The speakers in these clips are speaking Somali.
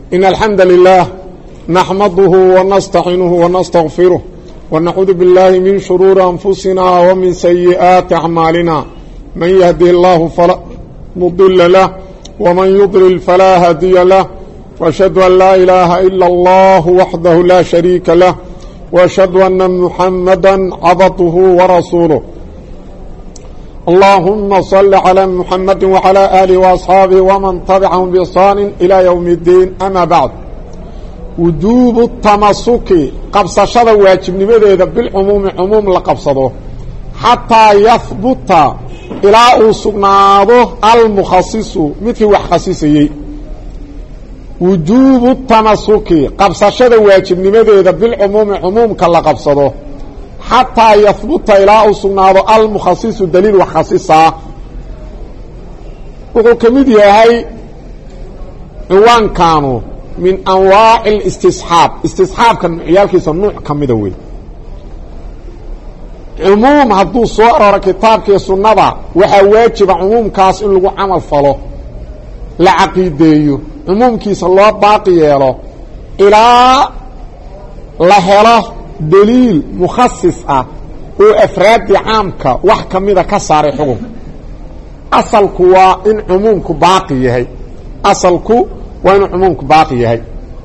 إن الحمد لله نحمده ونستعينه ونستغفره ونعوذ بالله من شرور أنفسنا ومن سيئات أعمالنا من يهده الله فلا مضل له ومن يضلل فلا هادي له وأشهد أن لا إله إلا الله وحده لا شريك له وأشهد أن محمدا عبده ورسوله اللهم صل على محمد وعلى آله وأصحابه ومن تبعهم بإحسان إلى يوم الدين أما بعد وجوب التمسك قبصشة واجب نمده بالعموم عموم لقبصده حتى يثبت إلى سقناده المخصص مثل وحخصيصي وجوب التمسك قبصشة واجب نمده بالعموم عموم كاللقبصده حتى يثبت إلى سقناده المخصص دليل وخصيصة وقل كميدي هاي عوان كانوا من أنواع الاستصحاب استصحاب كان عيالكيس النوع كميدوي عموم هدو صورة كتابك السنة وحواجب عموم كاس إن لغو عمل فلو لعقيديو عموم كيس الله باقي يلو إلى لهله دليل مخصص وإفراد عامك وحكم إذا كسر حكم أصلك وإن عمومك باقي هي أصلك وإن عمومك باقي هي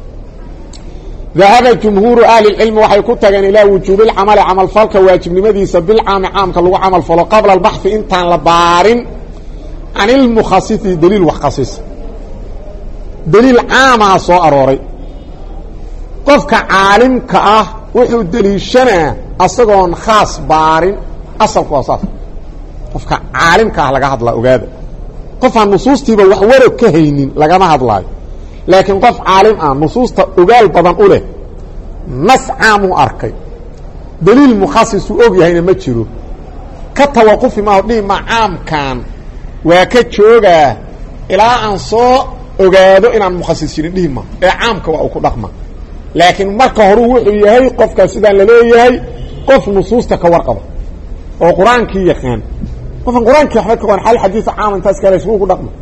ذهب جمهور أهل العلم وحيكتغن إلى وجوب العمل عمل فالك واجب لماذا سبيل عامك لغو عمل فلو قبل البحث انتان لبارن عن المخصص دليل وخصيص دليل عام سو أروري قفك عالمك wuxuu daliishanaa asagoon khaas baarin asalku waa saas qofka caalimka ah laga hadla ogaada qof aan nusuustiiba wax waro ka haynin lagama hadlaayo laakiin qof caalim ah nusuusta ogaal badan u leh nas caam u arkay daliil mukhassis u og yahayna ma jiro ka tawaqufi ma dhima caamkan waa ka jooga ilaa aan soo ogaado inaan mukhassis jirin dhima ee caamka waa ku dhaqma laakiin marka hore wuxuu yahay qofka sidaan la leeyahay qof nusuusta ka warqaba oo quraankii yaqaan qofan quraankii waxba ka qaan hal xadiis caam intaas kale isku ku dhaqmo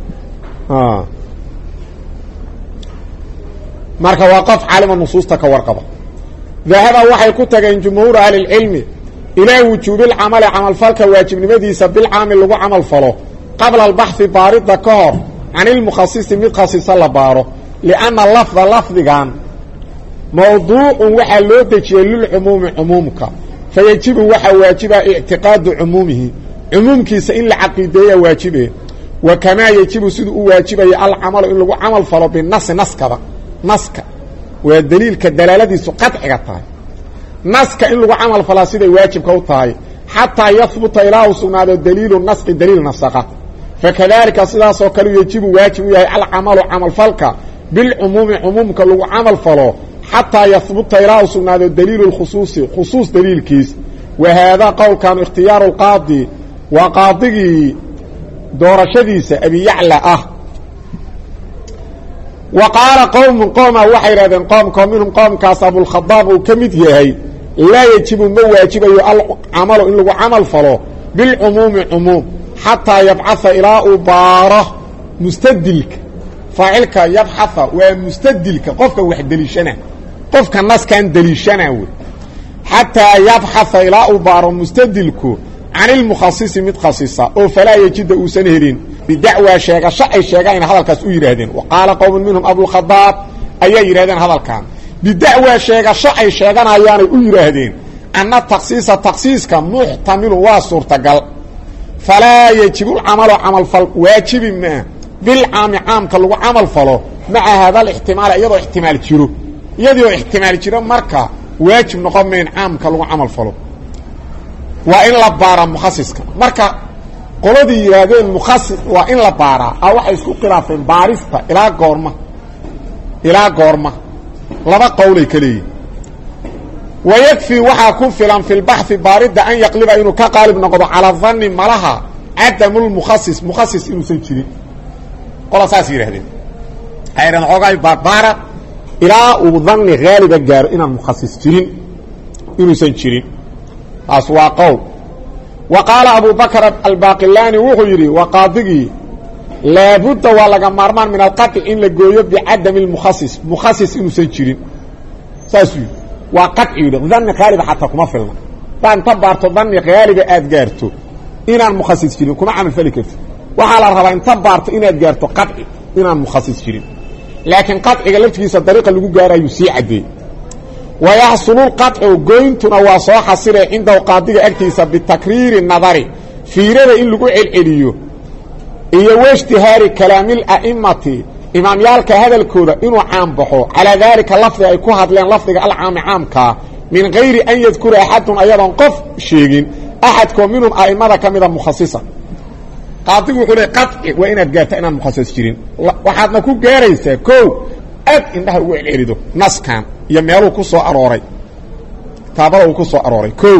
marka waa qof caalim nusuusta ka warqaba ذهب waxay ku tageen jumhuur ahli ilmi ila wujub al-amal amal falka waajibnimadiisa bil aamil lagu amal falo qabla al-bahth barida kahor an al-mukhassis min khassis la baro لأن اللفظ لفظان موضوع وحا لو دجيه للعموم عمومك فيجب وحا واجب اعتقاد عمومه عمومكيس إن العقيدية واجبه وكما يجب سيد واجب العمل إن لغو عمل فلو بالنص نسك والدليل كالدلالة دي سقط عقطها نسك إن لغو عمل فلا سيد واجب كوتاي حتى يثبت إله سناد الدليل النسك الدليل نسقط فكذلك سيدا سوكالو يجب واجب العمل عمل فلك بالعموم عمومك لغو عمل فلو حتى يثبت إلى سنة الدليل الخصوصي خصوص دليل كيس وهذا قول كان اختيار القاضي وقاضي دور شديس أبي يعلى وقال قوم وحيرا قوم منهم قوم كاصاب الخضاب وكمت يهي لا يجب مواجب العمل إن لغو عمل فلو بالعموم عموم حتى يبعث إلى أباره مستدلك فاعلك يبحث ومستدلك قفك واحد دليشنا قفك الناس كان دليشنا حتى يبحث إلى أبار مستدلك عن المخصص متخصصة أو فلا يجد أسنهرين بدعوى شيئا شعي شيئا إن هذا الكاس يرهدين وقال قوم منهم أبو الخضاب أي يرهدين هذا الكام بدعوى شيئا شعي شيئا أيان يرهدين أن التخصيص كان محتمل واسور تقل فلا يجب العمل عمل واجب ما بالعام عام كلو عمل فلو مع هذا الاحتمال يدو احتمال جيرو يدو احتمال جيرو marka waajib noqon meen عام كلو عمل فلو waa in la baara mukhasiska marka qoladii yiraadeen mukhasis waa in la baara waxay isku qiraafeen baarista ila goorma laba qowlay kaliye ويكفي waxa ku filan fil bahth baarida an yaqliba inuu ka qalib noqdo ala dhanni malaha adam al mukhassis inuu san jirin قال ساسي يرهدين ايران اوغاي باربارا الى وظن غالبا جار ان المخصص جيرين انو سن جيرين اسوا قول وقال ابو بكر الباقلاني وهو يري وقاضي laabudda waa laga maarmaan min alqaطci in la gooyo bicadami اlmukhasis mukhasis inuusan jirin saasuu yidhi waa qaطci yidhi dani haaliba xataa kuma filna baa inta baarto dani haaliba aad gaarto inaan mukhasis jirin kuma camal fali karti waxaa la rabaa inta baarto inaad gaarto qaطci inaan mukhasis jirin laakiin qaطciga laftigiisa dariiqa lagu gaarayuu sii caddeeyey wayaxsulu lqaطcu goyntuna waa soo xasilay cindahu qaadiga agtiisa bitakriiri nadari fiirada in lagu celceliyo iyo waijtihaari kalaamil a'imati imaamyaalka hadalkooda inuu caanbaxo calaa daalika lafdiga ay ku hadleen lafdiga alcaami caamkaa min gayri an yadkura axadun ayadoon qof sheegin axadkoo minhum a'immada ka mida mukhasisa qaadigu wuxuu le qaطci waa inaad gaarta inaan mukhasis jirin waxaadna ku gaaraysaa kow aad indhaha ugu celcelido naskan iyo meeluu ku soo arooray kitaabada uu ku soo arooray kow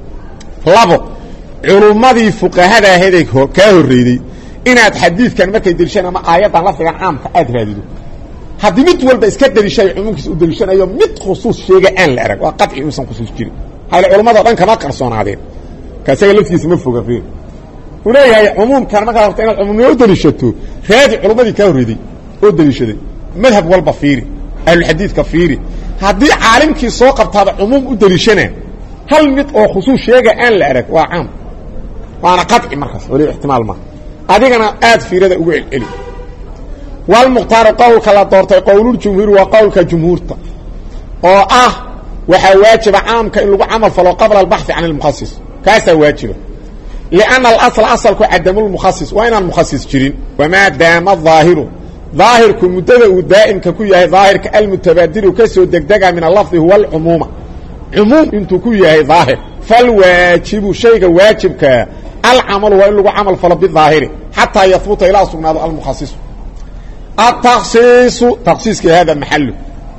labo culummadii fuqahada ahaydee kaa horreeyey inaad xadiidkan markay deliishaan ama aayaddan lafdigan caamka aad raadido haddii mid walba iska deliishayo cumuumkiisa u deliishanayo mid khusuus sheega aan la arag waa qaطci inuusan khusuus jirin hayla culammado dhan kama qarsoonaadeen kaasaga laftigiisa ma foga fiir uu leeyahay cumuumkan markaad rabta inaad cumuumnimo u deliishato raadi culummadii kaa horreeyey oo deliishaday madhab walba fiiri ahlulxadiidka fiiri haddii caalimkii soo qabtaaba cumuum u deliishanaa hal mid oo khusuus sheega aan la arag waa caam waana qaطci markaas waliba ixtimaal maaha adigana aad fiirada ugu celceli walmuqhtaaru qowlka la doortay qowluljumhuuri waa qowlka jumhuurta oo ah waxaa waajiba caamka in lagu camal falo qabla albaxi can almukhasis kaasaa waajiba lianna alasla asalku cadamulmukhasis waa inaan mukhasis jirin wamaa daama daahiru daahirku muddada uu daa'imka ku yahay daahirka almutabaadilu ka soo degdega min alafdi huwa alcumuuma cumuum intuu ku yahay daahir falwaajibu shayga waajibkaa alcamalu waa in lagu camal falo bidaahiri xataa yahbuta ilaa sugnaado almukhasisu ataksiisu taksiiska hada maxalu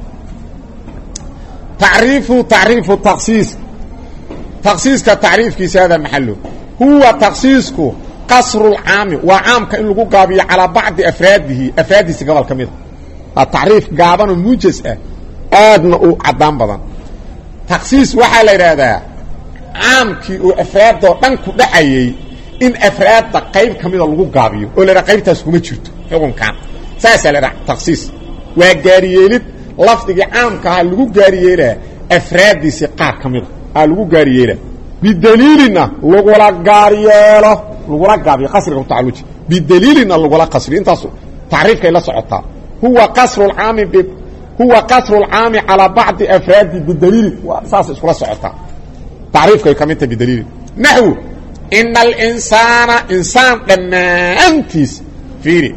tacriifu taksiis taksiiska tacriifkiisa hada maxalu huwa taksiisku qasru lcaami waa caamka in lagu gaabiyo calaa bacdi afraadiisi gobol ka mida waa tacriif gaabanoo muujas ah aadna u caddaan badan taksiis waxaa la yidhaahdaa caamkii oo afraadoo dhan ku dhacayey in afraadda qayb ka mida lagu gaabiyo oo la yidhaha qaybtaas kuma jirto xukunkan saasaa la yidhaha taksiis waa gaariyeelid lafdigii caamka ahaa lagu gaariyeelaa afraaddiisii qaar ka mida aa lagu gaariyeelaa bidaliilina lagula gaaryeelo lagula gaabiyo qasriga ku tacalluji bidaliilina lagula qasri intaas tacriifkay la socotaa huwa qasru lcaami calaa bacdi afraadi bidaliilin saas iskula socotaa tacriifkay ka midta bidaliilin naxwu ina alinsaana insaan dhammaantiis fiiri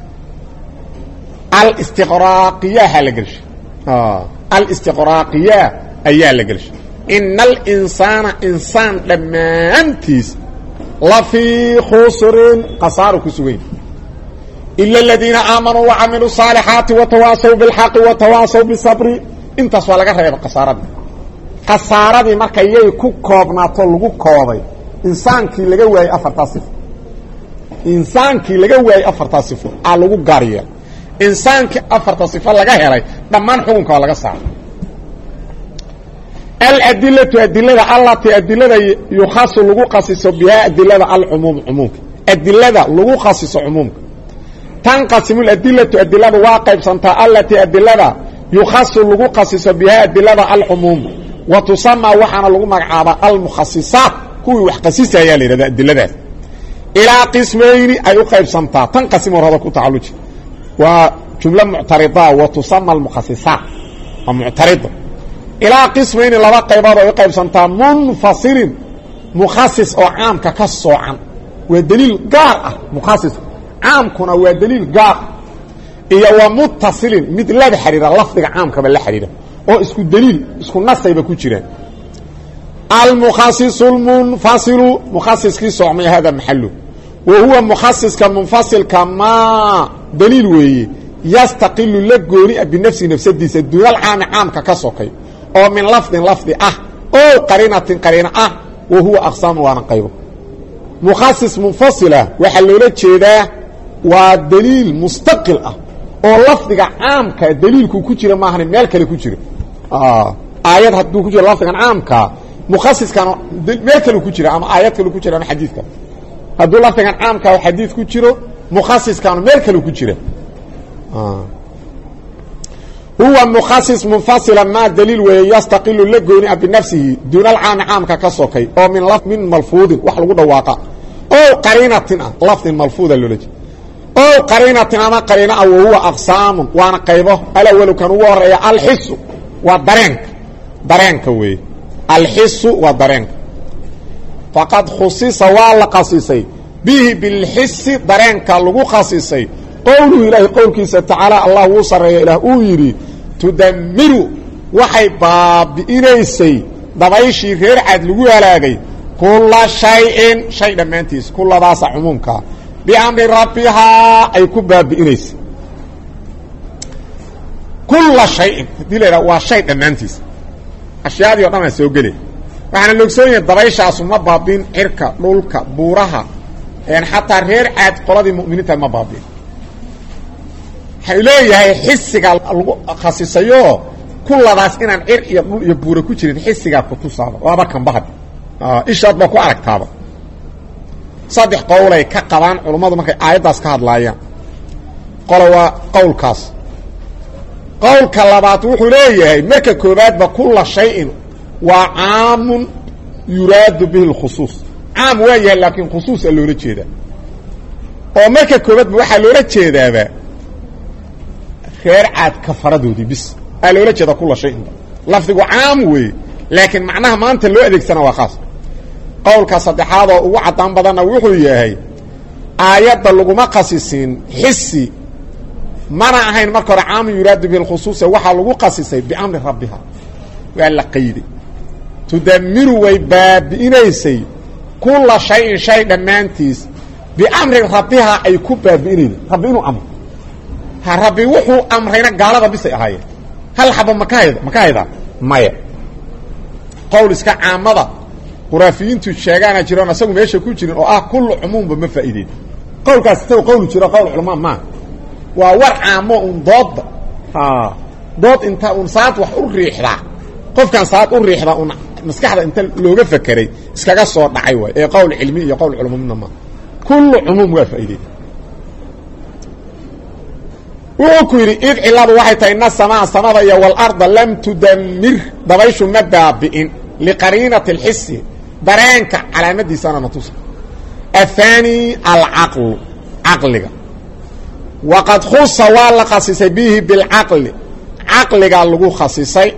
alistiqraaqiyaha la gelshay alistiqraaqiyaa ayaa la gelshay ina alinsaana insaan dhammaantiis la fii khusrin khasaaro ku sugan ila aladiina aamanuu wacamiluu saalixaati watawaasaw bilxaqi watawaasaw bisabri intaas waa laga reeba khasaaradii khasaaradii marka yay ku koobnaato lagu koobay insaankii laga waayey afartaa sifo aa lagu gaaryeela insaankii afarta sifo laga helay dhammaan xukunka waa laga saaray aladilatu adilada allatii adilada yukhasu lagu khasiso bihaa adilada alcumuum cumuumka adilada lagu khasiso cumuumka tanqasimu adilatu adilada waa qaybsantaa allatii adilada yukhasu lagu khasiso bihaa adilada alcumuum wa tusamaa waxaana lagu magacaabaa almukhasisaat kuwii wax khasisayaa la yidhahda adiladaas ilaa qismayni ay u qaybsantaa tanqasimu horada ku tacalluji waa jumlo muctarida wa tusama almukhasisaat waa muctarida ilaa qismayni laba qaybood ay u qaybsantaa munfasilin mukhasis oo caamka ka soocan waa daliil gaar ah mukhasis caamkuna waa daliil gaar iyo wa muttasilin mid la xiriira lafdiga caamkaba la xiriira oo isku daliil isku nasayba ku jiraan almukhasisu lmunfasilu mukhasiskii soocmay hada maxalu wa huwa mukhasiska munfasilka maa daliil weeye yastaqilu la gooni binafsihi nafsadiisa duunalcaami caamka ka sokay oo min lafdin lafdi ah oo qarinatin qarina ah wa huwa aqsaamu waana qaybo mukhasis munfasila waxaa loola jeedaa waa daliil mustaqil ah oo lafdiga caamka daliilku ku jira maahan meel kale ku jira aayad hadduu ku jiro lafdigan caamka mukhasiskana meel kale ku jira ama aayad kale ku jira ama xadiidka hadduu lafdigan caamka xadiid ku jiro mukhasiskaanu meel kale ku jira huwa mukhasis munfasila ma daliil weeye yastaqilu la gooni binafsihi duuna alcaami caamka ka sokay oo min malfuudin wax lagu dhawaaqa oo qariinatin ah lafdin malfuuda loola jeeda oo qariinatin ama qariina ah huwa aqsaamun waana qaybo alawal kan ugu horeeya alxisu waa dareenka weeye alxisu waa dareenka faqad khusisa waa la qasisay bihi bilxisi dareenka lagu khasisay qowluhu ilaahi qowlkiisa tacaala allah wuu sareeya ilaah uu yidhi tudammiru waxay baabi'inaysay dabayshii reer cad lagu halaagay kulla shayin shay dhammaantiis kulladaasa cumuumkaa biamri rabbihaa ay ku baabi'inaysay kulla shayin haddii la yidhaha waa shay dhammaantiis ashyaadii o dhan aa soo gelay waxaana loogsoon yahay dabayshaasu ma baabi'in cirka dhulka buuraha xataa reer caad qoladii mu'miniinta ma baabi'in waxay leeyahay xisigaa lagu khasisayo kulladaas inaan cir iyo dhul iyo buura ku jirin xisigaa kutusaaba waaba kanbahad ishaad baa ku aragtaaba saddex qowlay ka qabaan culummadu markay aayaddaas ka hadlaayaan qolo waa qowlkaas qowlka labaad wuxuu leeyahay marka koobaadba kulla shayin waa caamun yuraadu bihi lkhusuus caam waa yahay laakiin khusuusa loola jeedaa oo marka koobaadba waxaa loola jeedaaba reer caad kafaradoodii bis aa loola jeeda kulla shayinba lafdigu caam weeye laakiin macnaha maanta loo adeegsana waa khaas qowlka saddexaad oo ugu caddaan badanna wuxuu yahay aayadda laguma khasisin xisi mana ahayn marka hore caamun yuraadu bihi lkhusuuse waxaa lagu khasisay biamri rabbiha waa la qayday tudammiru way baabi'inaysay kulla shayin shay dhammaantiis biamri rabbiha ay ku baabi'inayda rabbi inuu amro rabbi wuxuu amrayna gaalada bisay ahaayeen hal xaba maka haydaa maya qowl iska caamada khuraafiyiintu sheegaana jiroon asagu meesha ku jirin oo ah kullu cumuumba ma faa'iideyn qowlkaas isaga qowlu jiro qowl culamaa maaha waa war caamo un doodda dood inta un saad wax u riixdaa qofkan saad u riixdaa un maskaxda inta looga fakeray iskaga soo dhacay waay ee qowl cilmi iyo qowl culamo midna maaha kullu cumuum waa faa'iideyn wuxuu ku yidhi id ciladu waxay tahay ina samaa samada iyo walarda lam tudammir dabayshu ma baabi'in liqariinati alxisi dareenka calaamadiisana na tusa ahaani alcaqlu caqliga waqad khusa waa la khasisay bihi bilcaqli caqligaa lagu khasisay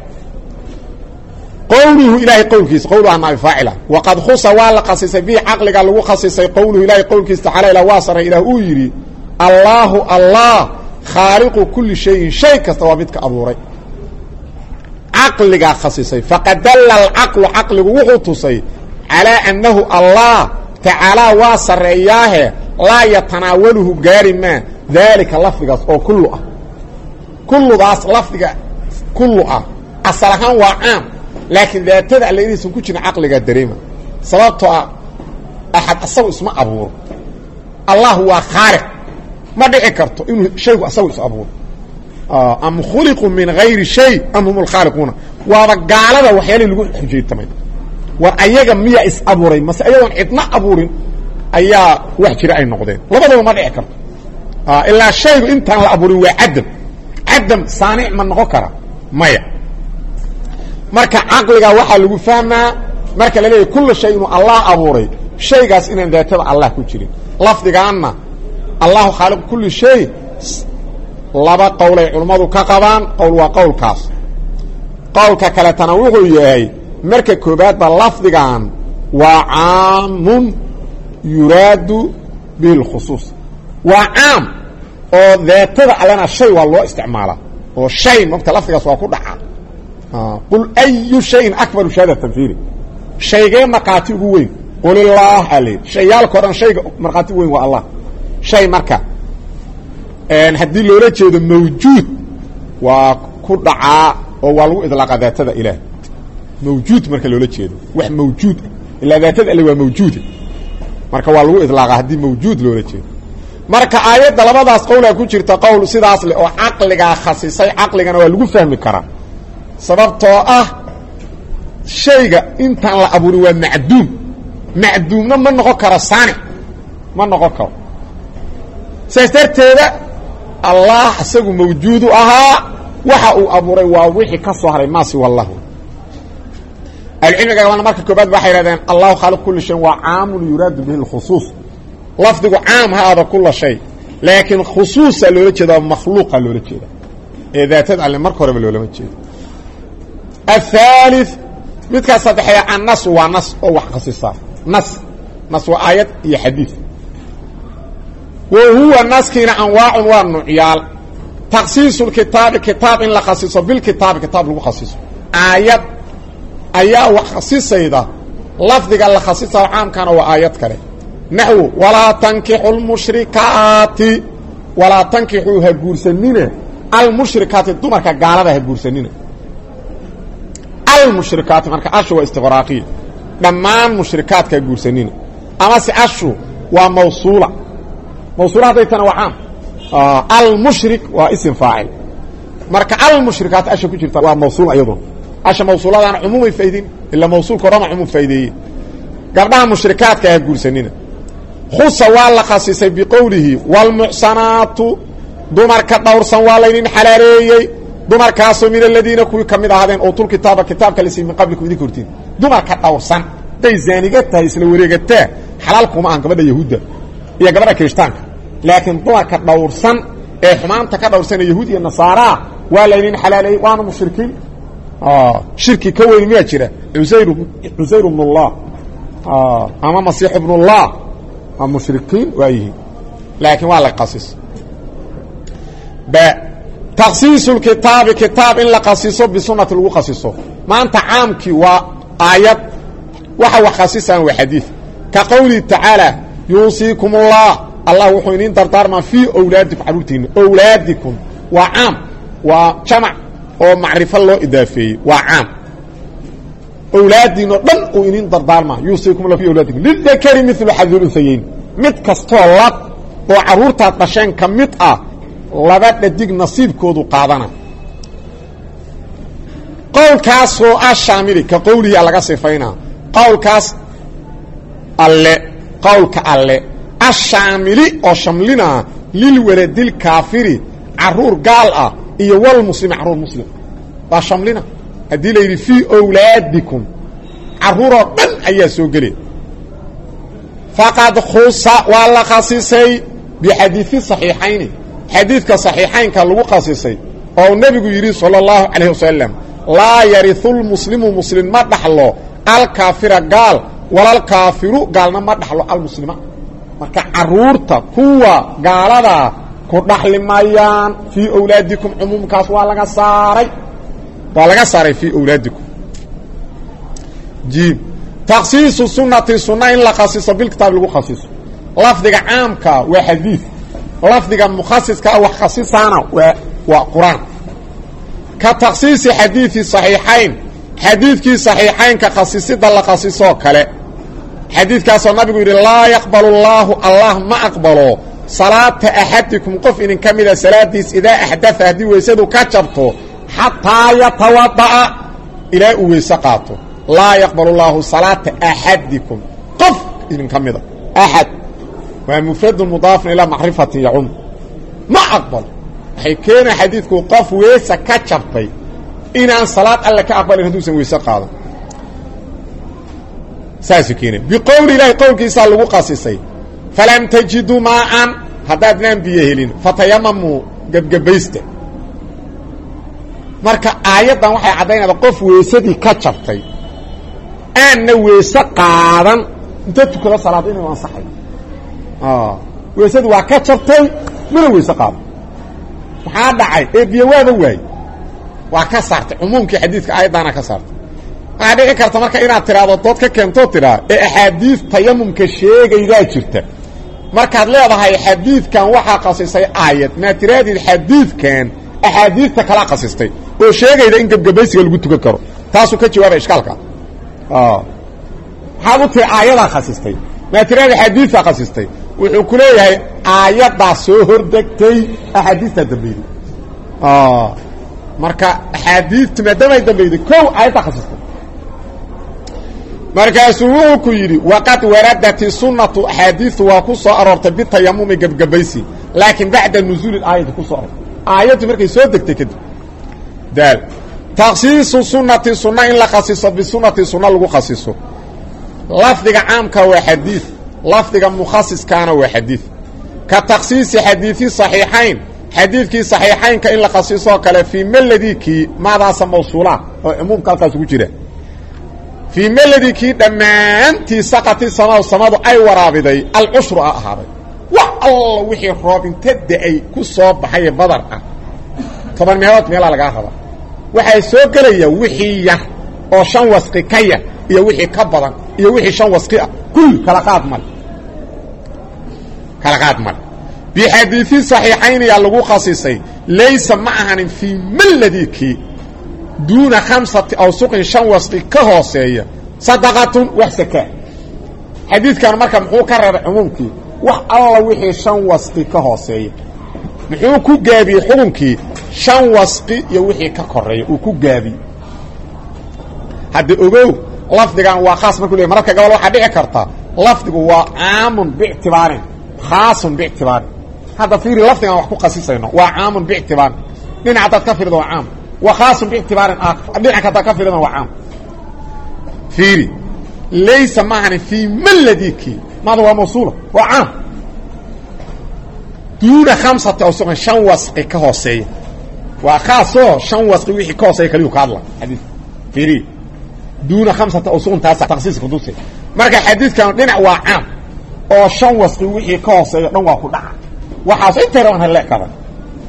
qowluhu ilaahay qowlkiisa qowluha naabi faacila waqad khusa waa la khasisay bihi caqligaa lagu khasisay qowluhu ilaahay qowlkiisa tacaala ilah waa saray ilaah uu yidhi allaahu allah khaaliqu kulli shayin shay kasta waa midka abuuray caqligaa khasisay faqad dalla alcaqlu caqligu wuxuu tusay calaa annahu allah tacaalaa waa sarreeyaahe laa yatanaawaluhu gaari maa daalika lafdigaas oo kullu ah kulludaas lafdiga kullu ah asal ahaan waa caam laakiin daatada alle inaysan ku jirin caqligaa dareema sababtoo ah axad asagu isma abuuro allah waa khaaliq ma dhici karto inuu shaygu asagu is abuuro am khuliquu min hayri shay am hum lkhaaliquuna waaba gaalada waxyaalihii lagu xujaytamay war ayaga miyaa is abuuray mase ayagoon cidna abuurin ayaa wax jira ay noqdeen labadaba ma dhici karto ilaa shaygu intaan la abuurin waa cadam saanic ma noqon kara maya marka caqliga waxaa lagu fahmaa marka la leeyahy kullu shay inuu allah abuuray shaygaas inaan daatada allah ku jirin lafdigaanna allahu khaaliqu kulli shay laba qowlay culummadu ka qabaan qowl waa qowlkaas qowlka kaletana wuxuu yahay marka koobaadba lafdigan waa caamun yuraadu bihi lkhusuus waa caam oo daatada allena shay waa loo isticmaalaa oo shay mogta lafdigaas waa ku dhaca qul ayu shayin akbaru shahaadatan fiiri shaygee markhaati ugu weyn qul illaah ale shayaalkao dhan shayga markhaati ugu weyn waa allah shay marka haddii loola jeedo mawjuud waa ku dhacaa oo waa lagu idlaaqa daatada ilaah mawjuud marka loola jeedo wax mawjuud ilaa daatada alle waa mawjuuda marka waa lagu idlaaqa haddii mawjuud loola jeedo marka aayadda labadaas qowlaa ku jirta qowl sidaas leh oo caqligaa khasisay caqligana waa lagu fahmi karaa sababtoo ah shayga intaan la abuurin waa macduum macduumna ma noqon karo saanic ma noqon karo سيسترتيدا الله اسغو موجود اها waxa uu abuuray waa wixii ka soo haray maasi wallahu العلم قالوا marka koobaad waxa yiraahdeen Allah khaliq kulli shay wa aamul yurad bihi al-khusus lafdigu aam hada kulli shay laakin khususa loo jeedo makhluuqa loo jeedo ee daatada alle marka hore loo lama jeedo الثالث midka saddexaya an-nas wa nas oo wax khasisa nas wa ayat iyo hadith wa huwa naskina anwaa' wa nu'yal تخصيص الكتاب كتاب إن لخصيصه بالكتاب كتاب لو خصيصه آيات أيا وخصيصه لفظ قال لخصيصه عام كان وآيات كره نحو ولا تنكحوا المشركات ولا تنكحوا هجورسنين المشركات الدمر كقالة هجورسنين المشركات مركا أشو استغراقية دمان مشركات كجورسنين أما سي أشو وموصولة موصولة هذه تنوعام المشرك واسم فاعل marka المشركات asha ku jirta waa mawsuul ayado asha mawsuuladan umum faydin illa mawsuul korama umum faydiye gabdhaha mushrikaadka ay guursanina khusa wala khasisay bi qawlihi wal muhsanatu dumarka dhawrsan waa laynin xalaareeyay dumarkaas min alladina kuwi kamid ahaadeen oo tul kitaabka la siimay qabliku idin kortiin dumarka dhawrsan day zaaniga tahay isla wareegata xalaal kuma aan gabadha yahuuda iyo gabadha kristaanka لكن dumarka dhawrsan ee xumaanta ka dhawrsan yahuudi iyo nasaara waa laynin xalaalay waana mushrikiin shirki ka weyn ma jira Uzayr ibn Allah ama Masiix ibn Allah am mushrikiin waayihi laakiin waa la qasis ba takhsiis alkitab kitab in la qasiso bi sunnati lagu qasiso maanta caamki waa aayad waxa wax khasisan waa hadith ka qawli ta'ala yusiikum Allah الله وحين دردارما في أولادكم عروتين أولادكم وعام وجمع ومعرفة الله إضافي وعام أولادنا ضل وإنين دردارما يوصيكم الله في أولادكم للذكر مثل حظ الأنثيين متكستولات وعرورتها تشان كمتأة لبات لديك نصيب كودو قادنا قول كاس هو الشاملي كقولي على قصفينا قول كاس اللي قول كاللي الشاملي او شملنا للولد الكافر عرور قال اي والمسلم عرور مسلم با شملنا ادي لي في اولادكم عرور دن ايا سو غلي فقد خص ولا خصيصي بحديث صحيحين حديث صحيحين كان لو خصيصي او النبي يري صلى الله عليه وسلم لا يرث المسلم مسلم ما دخلو الكافر قال ولا الكافر قالنا ما دخلو المسلم marka caruurta kuwa gaalada ku dhaxlimayaan fi awlaadikum umumkaas waa laga saaray fi awlaadikum jib takhsiis sunnati sunna in la khasiso bil kitab lagu khasiso lafdiga aamka waa hadith lafdiga mukhassiska wax khasisana waa quraan ka takhsiis hadithi sahihayn hadithki sahihayn ka khasisida la khasiso kale حديث كاس النبي يقول لا يقبل الله ما أقبله صلاة أحدكم قف إن كمل صلاة إذا أحدث هذه ويسده كتبته حتى يتوضأ إلى ويسقاته لا يقبل الله صلاة أحدكم قف إن كمل أحد ومفرد مضاف إلى معرفة يعم ما أقبل حكينا حديثك قف ويسكتبته إن صلاة الله كأقبل هدوس ويسقاته ساسكين بقول الله قول كيسا لغو قاسسي فلم تجدوا ماء هداد نام بيهلين فتيمموا قبقبيست marka aayadan waxay cadeynaysaa qof weesadii ka jabtay aan weesa qaadan inta tukada salaad inuu ansaxay weesadu waa ka jabtay mana weesa qaadan waxa dhacay ee biyo waa ka saartay umumkii xadiiska aayadana ka saartay aadhici karta marka inaad tiraado dood ka keento tiraa ee ahadiis tayammumka sheegayda jirta markaad leedahay xadiidkan waxa qasisay aayad ma tiraadid xadiidkan ahadiista kala qasistay oo sheegayda in gabgabaysiga lagu tukan karo taasoo ka jawaabay ishkaalka xaabutay aayada qasistay ma tiraadid xadiisa qasistay wuxuu ku leeyahay aayada soo hordagtay ahadiista dambeeyay marka ahadiista madamay dambeeyay koow aayada qasistay markaasuu wuxuu ku yidhi waqad waradat sunnatu ahadiithu wa ku soo aroortay bitayammum gabgabaysi laakiin bacda nuzuul aayada ku soo aayadu markay soo degtay kadib daal takhsiisu sunnati sunna in la khasiso bisunnati sunna lagu khasiso lafdiga caamka waa xadiid lafdiga mukhasiskaana waa xadiid ka takhsiisi xadiisi saxiixayn xadiidkii saxiixaynka in la khasiso kale fii maladikii maadaasa mawsuulaad oo umuumka halkaas ugu jira fii maladikii dhammaantii saqati samadu ay waraabiday alcushru a ahaaday wax alla wixii roob inta da-ay ku soo baxay badar ah 10 meelood meelaa lagaa rabaa waxay soo gelaya wixii yar oo 5 wasqi ka yar iyo wixii ka badan iyo wixii 5 wasqi ah kul kala qaad mal بحديث صحيحين يا لغو خصيصي ليس معهن في ملذيك دون 5 أوسق 5 وسق كهوسية صدقة وحسكاء حديث كان مركا محو كرر عمومك وح الله وحي 5 وسق كهوسية محو كو جابي حرمك 5 وسق يوحي ككرية وكو جابي هذا أقول لفظ كان وخاص مكولي مركا قبل واحد بيعكرتا لفظ هو عام باعتبار خاص باعتبار هذا فيري لفظنا وحكو قصيصينه وعام باعتبار دينع تكفر ذو عام وخاص باعتبار آخر دينع تكفر ذو عام فيري ليس معنى في ملذيك ماذا هو موصوله وعام دون 5 أوسق 5 وسق كهوسية وخاصه 5 وسق وحي كهوسية كليو كادلا حديث فيري دون 5 أوسق تاسع تخصيص قدوسي مركا حديث كان دينع وعام oo 5 wasqi wixii ka hooseeyo dhan waa ku dhaca waxa soo tiraan hal ka bad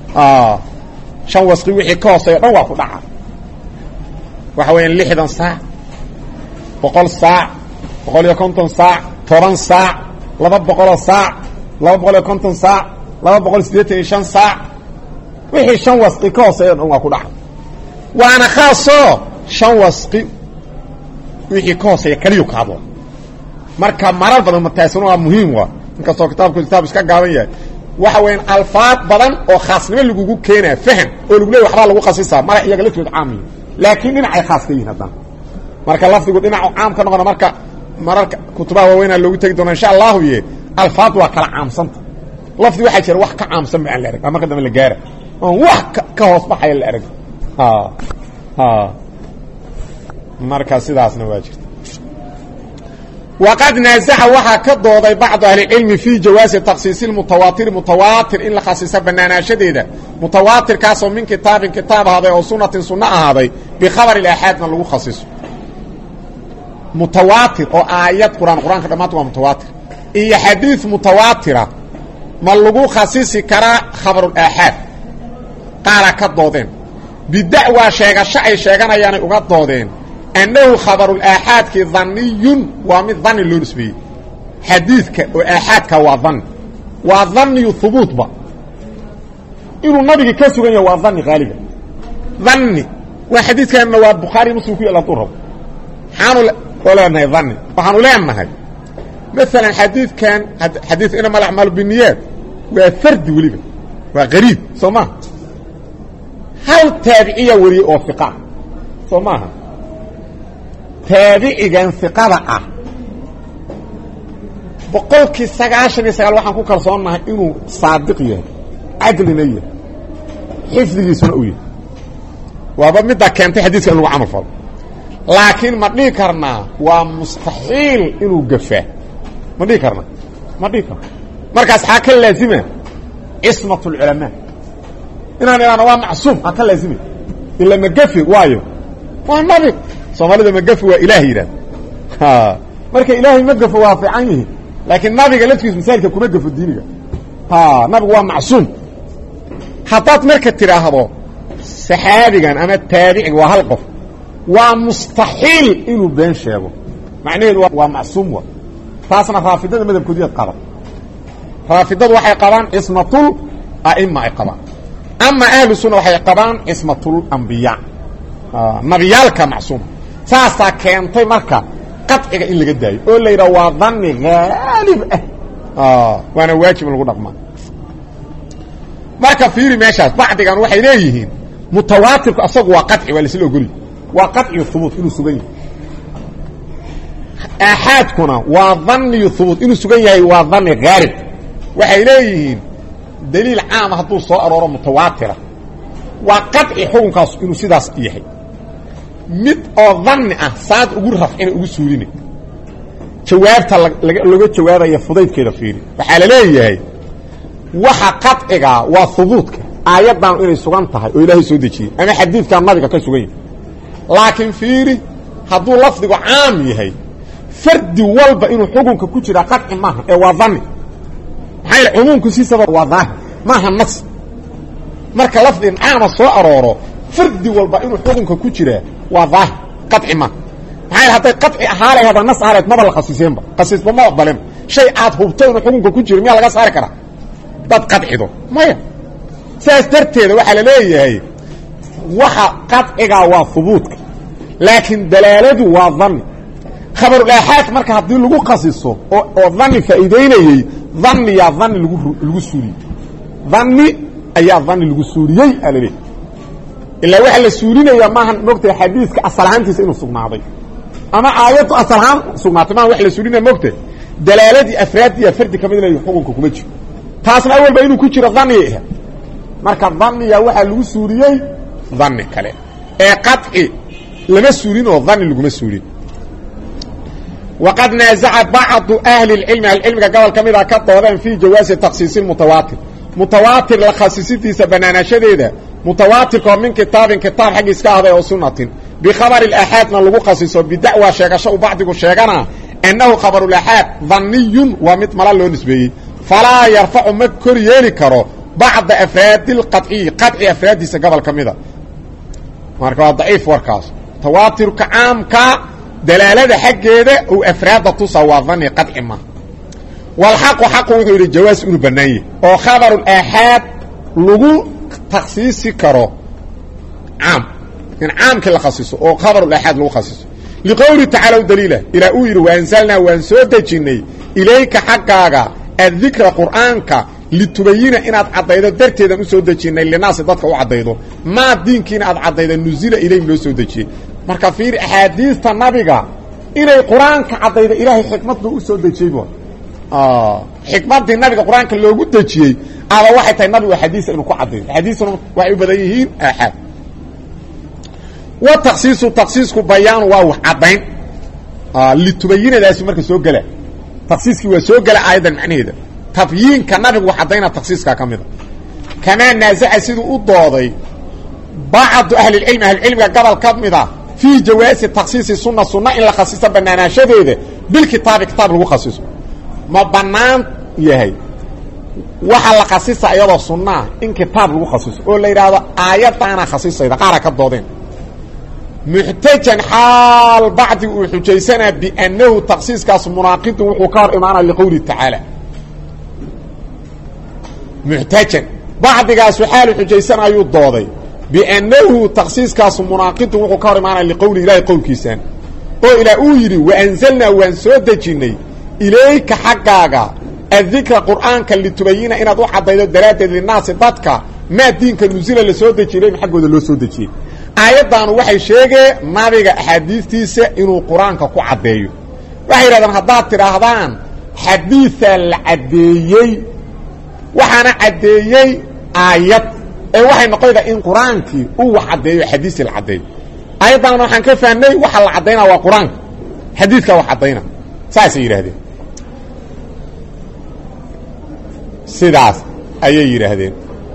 5 wasqi wixii ka hooseeyo dhan waa ku dhaca waxa weeyaan 60 saac 100 saac 150 saac 10 saac 200 saac 250 saac 285 saac wixii 5 wasqi ka hooseeyo dhan waa ku dhaca waana khaaso 5 wasqi wixii ka hooseeyo kaliyo ka hadlo marka marar badan mataasano waa muhiim waa inka soo kitaab iska gaaban yahay waxa weyn alfaad badan oo khaasnimo lagu keenaa faham oo lagu leeyahay waxba lagu khasisaa mara iyaga la fiid caamiyo laakiin dhinacay khaas ka yihiin hadan marka lafdigu dhinac caam ka noqon mararka kutubaha waaweyn loogu tagi doona insha Allah ye alfaad waa kala caamsanta lafdi waxa jira wax ka caamsan baan la arag marka dambe la gaara oo wax ka hoos baxay la arag marka sidaasna waa jirta وقد نازح وحا كدوداي بعض اهل العلم في جواز تخصيص المتواتر متواتر ان خصيصه بنانا شديده متواتر كاسو من كتاب هذا او سنه هذا بخبر الاحاد لو خصيص متواتر او ايات قران كدمات متواتر اي حديث متواتره ما لو خصيص كرا خبر الاحاد قال كدودين بدعوى شيغا شيغانayaan uga doodeen أنه خبر الآحاد كظني ومن ظن اللورسبي حديثك وآحادك وظن ثبوت با إنه النبي كسرين وظن غالبا ظني وحديث كان البخاري مسلم فيه إلى طرب حانوا ولا أنه ظني وحانوا لا أنه مثلا حديث كان حديث إنما الأعمال بالنيات وفرد وليبا وغريب سماه هل تابعية وري وفقاء سماها تابعيًا ثقة بقولك 99 waxaan ku kalsoonahay inuu saadiq yahay adlinaya xifdigiisu uu yahay waaba mid keentay xadiiska inuu amal falo laakiin ma dhigi karna waa mustaxiil inuu gafaa ma dhigi karna markaas ha ka laazima ismatul ulama inaan waa macsuum ha ka laazima illa ma gafi waayo waa nabi Soomaalida ma gafi waa ilaahi yiraahdo marka ilaahi ma gafo waa fiican yahay laakiin nabiga laftiisa misalka kuma gafo diiniga nabigu waa macsuum hadaad marka tiraahdo saxaabigan ama taabiciga waa hal qof waa mustaxiil inuu been sheego macnaheedu waa macsuum waa taasna raafidada madhabkoodii qaba raafidadu waxay qabaan ismatul a'imma ay qabaan ama ahlu sunna waxay qabaan ismatul anbiya nabiyalka macsuum saasa keentay marka qadciga in laga daayo oo la yiraahdo waa dhanni gaalib waana waajib lagu dhaqmaa marka fiiri meeshaas bacdigan waxay leeyihiin mutawaatirku asagu waa qadci wala silo guri waa qadci thubut inuu sugan yahay ahadkuna waa dhanni thubut inuu sugan yahay waa dhanni gaalib waxay leeyihiin daliil caam hadduu soo arooro mutawaatira waa qadci xukunkaas inuu sidaas yahay mid oo dhanni ah saad ugu rafcina ugu suulina jawaabta laga jawaabaya fudaydkeeda fiiri waxaa la leeyahay waxa qadciga waa hubuudka aayaddan inay sugan tahay oo ilaahay soo dejiyey ama xadiidkan nabiga ka sugan yahay laakiin fiiri hadduu lafdigu caam yahay fardi walba inuu xukunka ku jira qadci maaha ee waa dhanni maxaa yeele cumuumku si sabab waa daahir maaha nas marka lafdigan caama soo arooro fardi walba inuu xukunka ku jira waa daahir qadci maaha maxaa yeele hadday qadci ahaalay hada nas ahaleed maba la khasiseenba khasiisba ma aqbalin shay aad hubto inuu xukunka ku jiro miyaa laga saari karaa dad qadcido maya saas darteeda waxaa la leeyahay waxa qadciga waa hubuudka laakiin dalaaladu waa dhanni khabarulaaxaad marka haddii lagu khasiso oo dhanni faa'iidaynayey dhanniyaa dhanni lagu suuliyey dhanni ayaa dhanni lagu suuliyey aa laleeyahy ilaa waxaa la suulinayaa maahan mogtahay xadiiska asal ahaantiisa inuu sugnaaday ama aayaddu asal ahaan sugnaatay maaha wax la suulinaya mogtahay dalaaladii afraaddiya fardi ka mid leeyahy xukunka kuma jiro taasna awalba inuu ku jiro dhanniya ah marka dhanniya waxaa lagu suuliyey dhanni kale ee qadci lama suulin oo dhanni laguma suulin waqad naazaca bacdu ahli اlcilmi ahlicilmiga gobol ka mida ka doodeen fii jawaasi takhsiisi mutawaatir mutawaatir la khasisidiisa banaanashadeeda mutawaatirkaoo min kitaabin kitaab xaggiis ka ahday oo sunnatin bikhabari اlaaxaadna lagu khasiso bidacwa sheegasho u bacdigu sheegana annahu khabarulaaxaad dhaniyun waa mid mala loo nisbeeyey falaa yarfacu ma kor yeeli karo bacda afraadi اlqadciyi qadci afraaddiisa gobol ka mida marka waa daciif warkaas tawaatirka caamka dalaalada xaggeeda uu afraadda tusa waa dhanni qadci ma walxaqu xaqu wuxuu yidhi jawaas inuu bannaan yahy oo khabarulaaxaad lagu takhsiisi karo caam in caamkii la khasiso oo khabarulaaxaad lagu khasiso liqowlihi tacala u daliila ilaa uu yidhi waanzalnaa waan soo dejinnay ilayka xaggaaga addikra qur'aanka litubayina inaad caddaydo darteedan u soo dejinnay linaasi dadka u caddaydo maa diinkiina aad caddayda nusila ilayhim loo soo dejiyey marka fiiri axaadiista nabiga inay qur-aanka caddaydo ilaahay xikmaddu u soo dejiyey bu xikmaddii nabiga qur-aanka loogu dejiyey aba waxay tahay nabigu axaadiisa inuu ku caddaydo axaadiistuna waxay u badan yihiin aaxaad wa taksiisu taksiisku bayaanu waa wax caddayn litubayinadaasi marka soo gela taksiiskii waa soo gela aayaddan macnaheeda tabyiinka nabigu wax caddayna taksiiskaa ka mida kamaa naasaca siduu u dooday bacdu ahlilcilmi ahlicilmiga gobol ka mida fii jawaasi taksiisi sunna sunna in la khasiso bannaanaashadeeda bilkitaabi kitaab lagu khasiso ma bannaan yahay waxa la khasisa iyadoo sunnaa in kitaab lagu khasiso oo la yidhaahdo aayaddaana khasisayda qaara ka doodeen muxtajan xaal bacdi uu xujaysanaa biannahu taksiiskaas munaaqidun wuxuu ka hor imaanaya liqowlihi tacaala muxtajan bacdigaasu xaalu xujaysanayuu dooday biannahu taksiiskaasu munaaqidun wuxuu ka hor imaanaya liqowlihi ilaahay qowlkiisaan oo ilaa uu yidhi waanzalnaa waan soo dejinnay ilayka xaggaaga addikra qur'aanka litubayina inaad u caddaydo daraaddeed linaasi dadka maa diinka nusila la soo dejiye ilayhim xaggooda loo soo dejiyey aayaddaanu waxay sheegeen nabiga axaadiistiisa inuu qur-aanka ku caddeeyo waxay yidhahdaan haddaad tidhaahdaan xadiisaa la caddeeyey waxaana caddeeyey aayad ee waxay noqonaydaa in qur-aankii uu wax caddeeyo xadiisii la caddeeyo aayaddaana waxaan ka fahnay waxa la caddaynaa waa qur-aanka xadiidkaa wax caddayna saasay yidhaahdeen sidaas ayay yidhaahdeen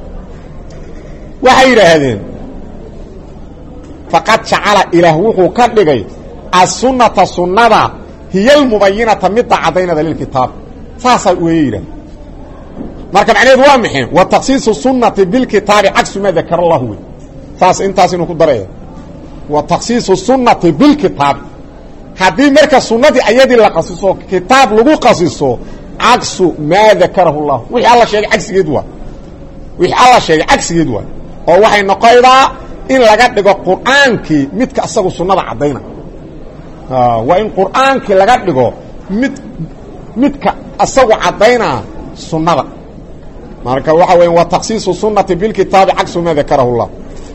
waxay yidhaahdeen faqad jacala ilaah wuxuu ka dhigay assunnata sunnada hiya almubayinata midda caddaynada lilkitaab saasaa weeye yidhahde marka macnaheedu waa maxay wa takhsiisu sunnati bilkitaabi cagsu maa dakara allahu wey saas intaas inuu ku daraya wa takhsiisu sunnati bilkitaabi haddii marka sunnadii ayadii la khasiso kitaab lagu khasiso cagsu maa dakarahu llah wixii alla sheegay cagsigeed waa wixii alla sheegay cagsigeed waa oo waxay noqonaydaa in laga dhigo qur'aankii midka asagu sunnada caddayna waa in qur'aankii laga dhigo midka asagu caddaynaa sunnada marka waxa weya wa takhsiisu sunnati bilkitaabi cagsu maa dakarahu llah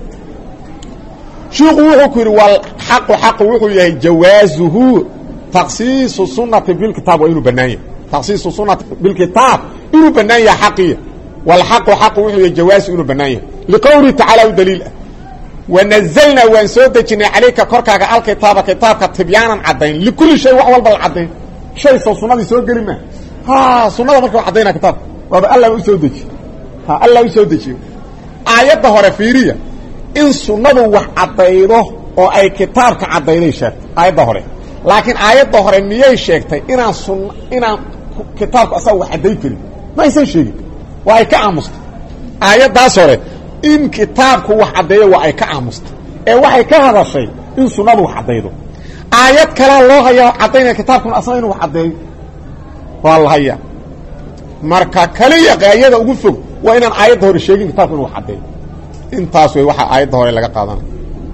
shiiku wuxuu ku yidhi walxaqu xaqu wuxuu yahay jawaazuhu takhsiisu sunnati bilkitaab waa inuu bannaan yahay takhsiisu sunnati bilkitaab inuu bannaan yahay xaqiya walxaqu xaqu wuxuu yahay jawaasu inuu bannaan yahay liqowlihi tacaala u daliil ah wanazalnaa waan soo dejinay calayka korkaaga alkitaaba kitaabka tibyaanan caddayn likulli shay wax walba la caddayn shay soo sunnadii soo geli maa sunnada marka wa caddaynaa kitaabka waaba allah u soo dejiye allah u soo dejiyo aayadda hore fiiriya in sunnadu wax caddaydo oo ay kitaabka caddayday sheegtay aayadda hore laakiin aayadda hore miyay sheegtay inaan kitaabku asaga wax cadday karin ma aysan sheegin waa ay ka aamustay aayaddaas hore in kitaabku wax caddeeyo waa ay ka aamustay ee waxay ka hadashay in sunnadu wax caddaydo aayad kalea loo hayaa caddaynaya kitaabkuna asna inuu wax caddeeyo waa la hayaa marka kaliya qaayada ugu fog waa inaan aayadda hore sheegin kitaabku inuu wax caddeeyo intaas wey waxaa aayadda hore laga qaadanaya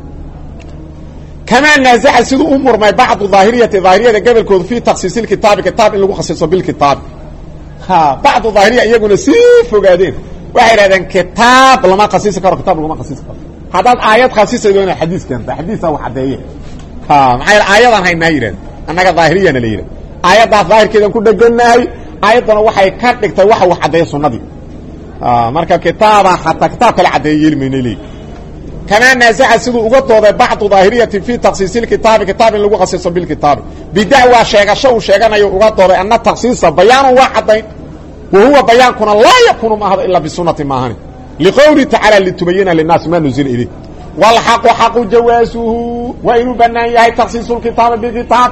kamaa naasaca siduu u murmay bacdu daahiriyati daahiriyada gobolkooda fii taksiisi lkitaabi kitaab in lagu khasiso bilkitaabi bacdu daahiriya iyaguna sii fogaadeen waxay idhahdeen kitaab lama khasisi karo kitaab laguma khasisi karo haddaad aayad khasisaydo inaad xadiis keenta xadiisaa wax caddeeye maxaa aayadaan haynaa yidhahd annaga daahiriyana la yidhahd aayaddaas daahirkeedan ku dhegannahay aayaddana waxay ka dhigtay waxa wax caddeeya sunnadii marka kitaaba hataa kitaab kale caddeeye yeeli mayna leey kamaa naasaca siduu uga dooday bacdu daahiriyati fii taksiisi lkitaabi kitaab in lagu khasiso bilkitaabi bidacwaa sheegasho uu sheeganayo uga dooday anna taksiisa bayaanun waa caddayn wa huwa bayaankuna laa yakuunu ma ahdo ilaa bisunati maahani liqowlihi tacaala litubayina linaasi ma nuzila ilayh wاlxaqu xaqu jawaasuhu waa inuu banaan yahay taksiisu lkitaabi bikitaab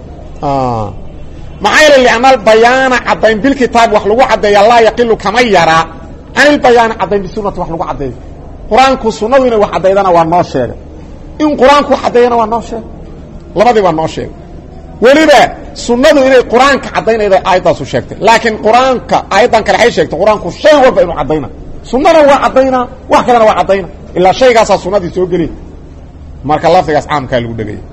maxaa yeele lianna albayaana caddayn bilkitaab wax lagu caddeeya laa yaqilu kama yaraa can ilbayaani caddayn bisunati wax lagu caddeeyo qur-aanku sunnadu inay wax caddaydana waa noo sheegay in qur-aanku caddeeyana waa noo sheegay labadii waa noo sheegay weliba sunnadu inay qur-aanka caddaynayda aayaddaasu sheegtay laakiin qur-aanka aayaddan kale waxay sheegtay qur-aanku shay walba inuu caddayna sunnana waa caddaynaa wax kalena waa caddayna ilaa shaygaasaa sunnadii soo gelay marka lafdigaas caamkaa lagu dhegaya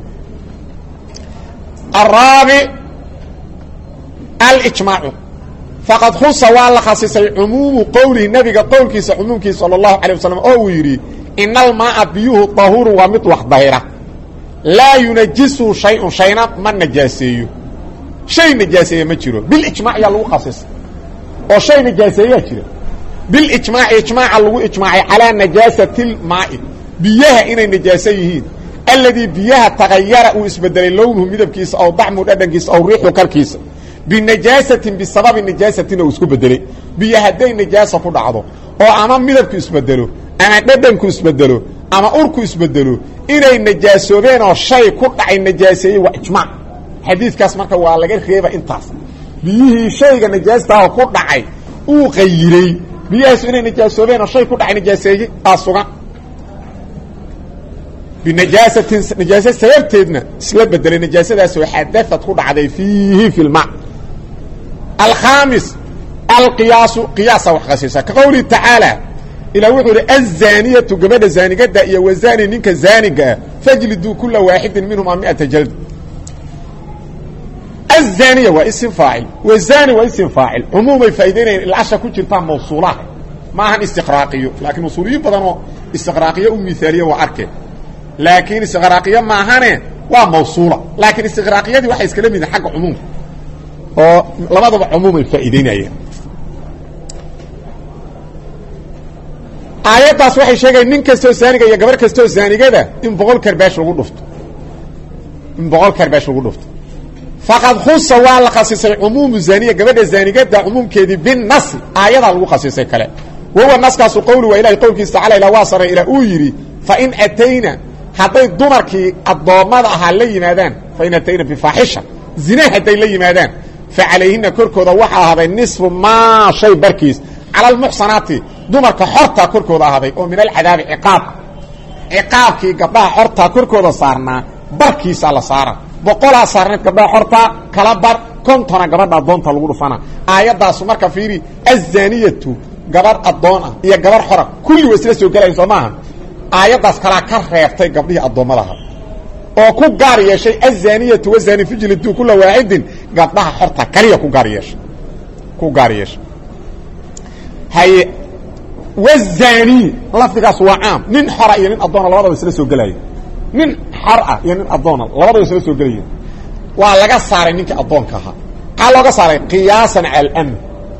araabic alijmaacu faqad khusa waa la khasisay cumuumu qowlihi nabiga qowlkiisa cumuumkiisa sala allahu calay wasalam oo uu yidhi ina almaaa biyuhu dahuurun waa mid wax dahira laa yunajisuhu shayun shayna ma najaaseeyo shay najaaseeya ma jiro bilijmaac yaa lagu khasisay oo shay najaaseeyaa jira bilijmaaci ijmaaca lagu ijmaacay calaa najaasati lmaa'i biyaha inay najaaso yihiin alladii biyaha tagayara uu isbedelay lownuhu midabkiisa aw dacmu dhadhankiisa aw riixu karkiisa binajaasatin bisababi najaasatin oo isku bedelay biyo hadday najaasa ku dhacdo oo ama midabku isbedelo ama dhadhanku isbedelo ama urku isbedelo inay najaasoobeen oo shay ku dhacay najaaseeyey waa ijmaac xadiidkaas marka waa laga reeba intaas biyihii shayga najaastaah ku dhacay uu qayiray biyahaas inay najaasoobeen oo shay ku dhacay najaaseeyey sugan binajaasatin najaasa sababteedna isla bedelay najaasadaas oo xadaad ku dhacday fiihi fi lma alkhaamis alqiyaasu qiyaasa wax khasiisa ka qowlihi tacaala ilaa wuxuu idhi azaaniyatu gabadha zaanigada iyo wazaani ninka zaaniga ah fajliduu kula waaxidin minhumaa 100 jald azaaniya waa isim faacil wazaani waa isim faacil cumuumay faa'iideynayaan ilcasha ku jirtaa mawsuulaha ma ahan istiqraaqiyo laakiin usuuliyiin badan oo istiqraaqiyo u miaaliya waa arkeen laakiin istiqraaqiyo maahane waa mawsuula laakiin istiqraaqiyadii waxay iskala mid xagga cumuumka oo labadaba cumuumay faa'iideynayaan aayaddaas waxay sheegayaan nin kastoo zaaniga iyo gabar kastoo zaanigada in 100 karbash lagu dhufto faqad khusa waa la khasisay cumuumu zaaniya gabadha zaanigada cumuumkeedii binnas aayadaa lagu khasisay kale wahuwa naskaasu qowli waa ilahay qowlkiisa tacala ilaa waa saray ilaa uu yidhi fain atayna hadday dumarkii addoommada ahaa la yimaadaan fain atayna bifaaxisha zina hadday la yimaadaan fa calayhina korkooda waxaa ahaaday nisfu maa shay barkiis cala almuxsanaati dumarka xortaa korkooda ahaaday oo min alcadaabi ciqaabkii gabdhaha xortaa korkooda saarnaa barkiisaa la saara 100 saarneed gabdhaha xortaa kala bar 50 gabadha addoonta lagu dhufana aayaddaasu marka fiiri azaaniyatu gabarh addoon ah iyo gabarh xora kulli way isla soo gelayan soo maaha aayaddaas kalaa ka reebtay gabdhihii addoommadaha oo ku gaar yeeshay azaaniyatu wazaani fijlidu kula waaxidin gabdhaha xorta kaliya ku gaar yeeshay haye wazaani lafdigaas waa caam nin xora iyo nin addoona labadaba isla soo gelaya nin xor ah iyo nin addoona labadaba isla soo gelayeen waa laga saaray ninkii addoonka ahaa maxaa looga saaray qiyaasan cala alamn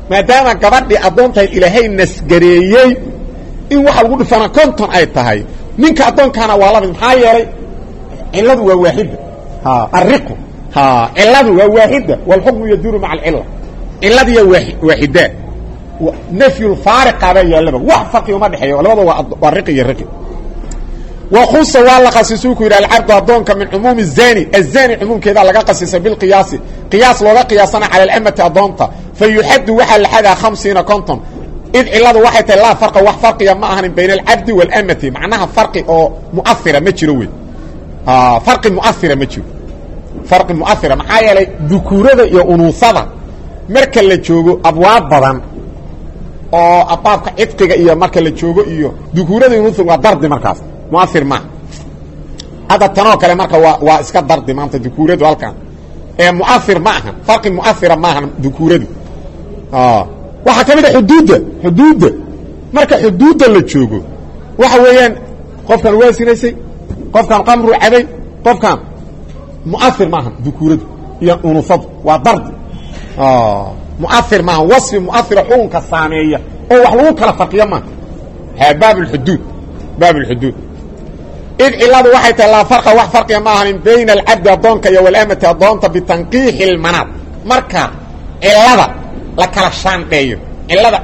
maadaama gabadhii addoontahay ilaahay nasgareeyey in waxa lagu dhifana konton ay tahay ninka addoonkaana waa lamid maxaa yeelay ciladu waa waaxida arriqu ciladu waa waaxida walxukmu yaduuru maca alcilla ciladiya waaxida nafyu lfaariqa baa yaallaba wax farqi uma dhexeeyo labada waa riqi iyo riqi wakusa waa la qasisuu ku yidhi alcabdu addoonka min cumuumi zani azani cumuumkeedaa laga qasisay bilqiyaasi qiyaas looga qiyaasana cala alamati addoonta fa yuxaddu waxaa la xadaa 50 konton id ciladu waxay tahay laa farqa wax farqiya ma ahanin bayna alcabdi waalamati macnaha farqi oo mu'ahira ma jiro wey farqi mu'ahira ma jiro farqi mu'ahira maxaa yeelay dukuurada iyo unuusada marka la joogo abwaab badan oo abaabka cidqiga iyo marka la joogo iyo dukuurada iyo unuusada waa dardi markaas mu'ahir ma hadda tanoo kale marka waa iska dardi maanta dukuuradu halkan ee mu'ahir ma ahan farqi mu'ahira ma ahan dukuuradu waxaa ka mid a xuduudda marka xuduudda la joogo waxa weeyaan qofkan waa sinaysay qofkan qamru cabay qofkan mu'ahir maahan dukuuradu iyo unufadu waa dardi mu'ahir maahan wasfi mu'ahira xukunka saameeya oo wax lagu kala farqiyo maaha baab اlxuduud id ciladu waxay tahay laa farqa wax farqiya ma ahanin bayna alcabdi addoonka iyo walamati addoonta bitanqiixi اlmanaad marka cilada la kala shaandheeyo cilada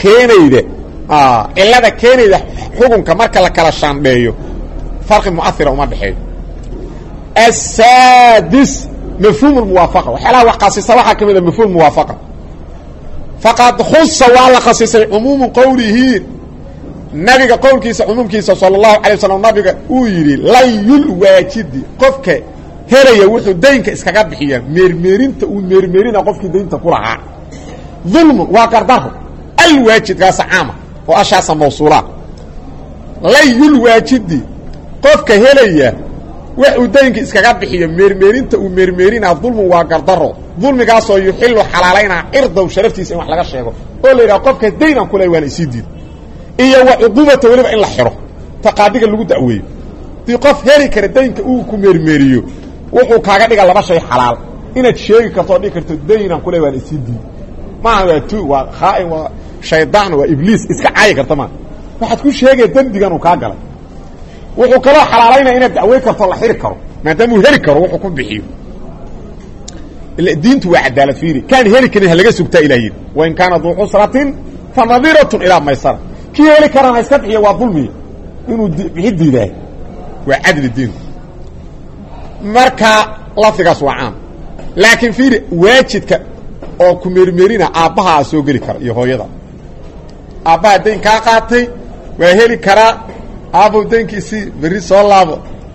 keenayda xukunka marka la kala shaandheeyo farqi mu'ahira uma dhexeeyo aلsaadis mafhuum اmuwaafaqa waxyaalaha wax khasisa waxaa ka mid a mafhuum muwaafaqa faqad khusa waa la khasisay cumuumu qowlihi nabiga qowlkiisa cumuumkiisa salى الlahu عalيه waslm nabiga uu yidhi layulwaajidi qofka helaya wuxuu daynka iskaga bixiyaa meermeerinta uu meermeerina qofkii daynta ku lahaa ظulmun waa gardaro alwaajidkaasa caama oo ashaasa mawsuulaa layulwaajidi qofka helaya wax uu daynka iskaga bixiyo meermeerinta uu meermeerinaa dulmun waa gardaro dulmigaasoo yuxilu xalaalaynaa cirdow sharaftiisa in wax laga sheego oo la yidhaha qofka daynaan ku leh waana isii diid iyo wa cuquubata weliba in la xiro taqaadiga lagu da'weeyo dii qof heli kara daynka uu ku meermeeriyo wuxuu kaaga dhiga laba shay xalaal inaad sheegi karto oo dhigi karto daynaan ku leh waana isii diid maaha waa tu waa khaa'in waa shaydaan waa ibliis iska caayi karta maa waxaad ku sheegaya dembigan uu kaa galay wuxuu kaloo xalaalaynaya inaad dacwey karto la xiri karo maadaama uu heli karo wuxuu ku bixiyo diintu waa cadaalad fiiri kaan heli karin ha laga sugtaa ilaah yidhi wain kaana duu cusratin fa nadiratun ilaa maysara kii heli karaan ha iska bixiya waa dulmiya inuu bixi diidaayo waa cadli diinku marka lafdigaas waa caam laakiin fiiri waajidka oo ku meermeerina aabbahaa soo geli kara iyo hooyada aabbaha dayn kaa qaatay waa heli karaa aabbow daynkiisii berri soo laabo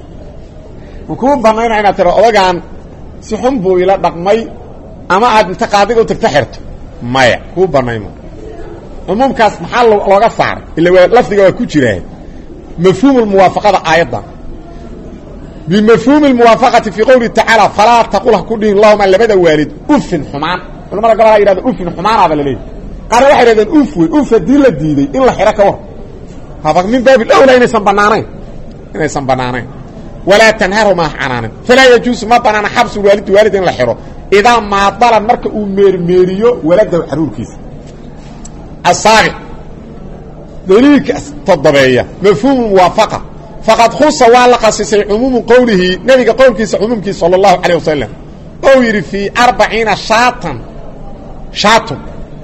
kuu banaynaa inaad tiro odagaan si xun buu ila dhaqmay ama aad inta qaadiga u tagta xirto maya kuu banaymo cumuumkaas maxaa looga saaray ila waa lafdiga waa ku jiraa mafhuum lmuwaafaqada aayaddan bimafhuumi lmuwaafaqati fii qowlihi tacaala falaa taqul ha ku dhihin lahuma labada waalid ufin xumaan culamada gabalaa yidhahda ufin xumaanaaba laleeyahy qaarna waxay yidhahdeen uf wey uf haddii la diiday in la xiro ka war haba min baabil awla inaysan bannaanayn walaa tanharhumaa canaanin falaa yajuusu ma banaana xabsu waalidi waalid in la xiro idaa maadalan marka uu meermeeriyo waladahu caruurkiisa asaabic daliilka toddobeeya mafhuumu muwaafaqa faqad khusa waa la khasisay cumuumu qowlihi nebiga qowlkiisa cumuumkiisa sala allahu calayh wasalam ou yidhi fii 40 shaatun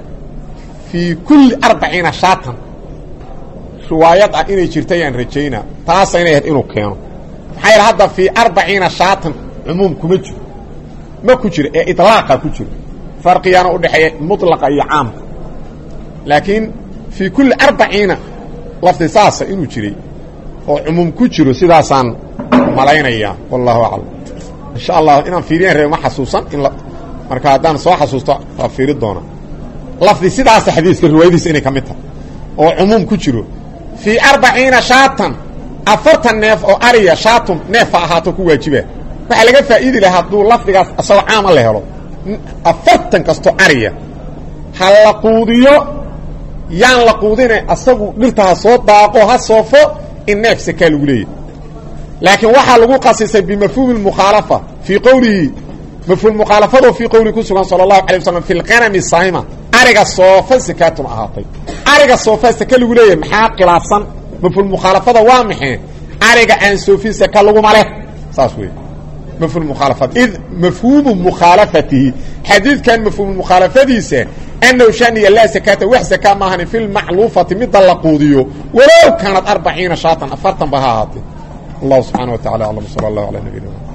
fii kulli 40 shaatan riwaayad ah inay jirta ayaan rajaynaa taasa inay ahayd inuu keeno maxaa yaele hadda fii 40 shaatan cumuum kuma jiro ma ku jiro ee iطlaaqa ku jiro farqiyaana u dhexeeya mutlaqa iyo caamka laakiin fii kulli 40 lafdi saasa inuu jiray oo cumuum ku jiro sidaasaan malaynayaa wallahu aclam insha allah inaan fiiriyaan rebe ma xasuusan in marka haddaan soo xasuusto waa fiiri doonaa lafdi sidaasa xadiiska riwaayadiisa inay ka mid tahay oo cumuum ku jiro fii 40 shaatan 40 neef oo ariya shaatun neefa ahaato ku waajiba waxaa laga faa'iidi lahaa hadduu lafdigaas asagoo caama la helo 40 kastoo ariya ha la quudiyo yaan la quudine asagu dhirta ha soo daaqo ha soofo in neef sakaa lagu leeyahy laakiin waxaa lagu qasisay bimafhuumi mukhaalafa fii qowlihi mafhuum mukhaalafado fii qowlihi ku sugan sala allahu alay wasalam fi lqanami saa'ima ariga soofa sakaatun ahaatay ariga soofa saka lagu leeyahay maxaa khilaafsan mafhuum mukhalafada waa maxay ariga aan soofin saka lagu male saas weey mafhuum mukhalafat id mafhuum mukhalafatihi hadith kan mafhuum mukhalafadiisa annahu shani la sakata wa saka ma han fil ma'lufati midallaqodiyo walaw kanat 40 shatan afartan bahaati Allah subhanahu wa ta'ala sallallahu ala nabiyina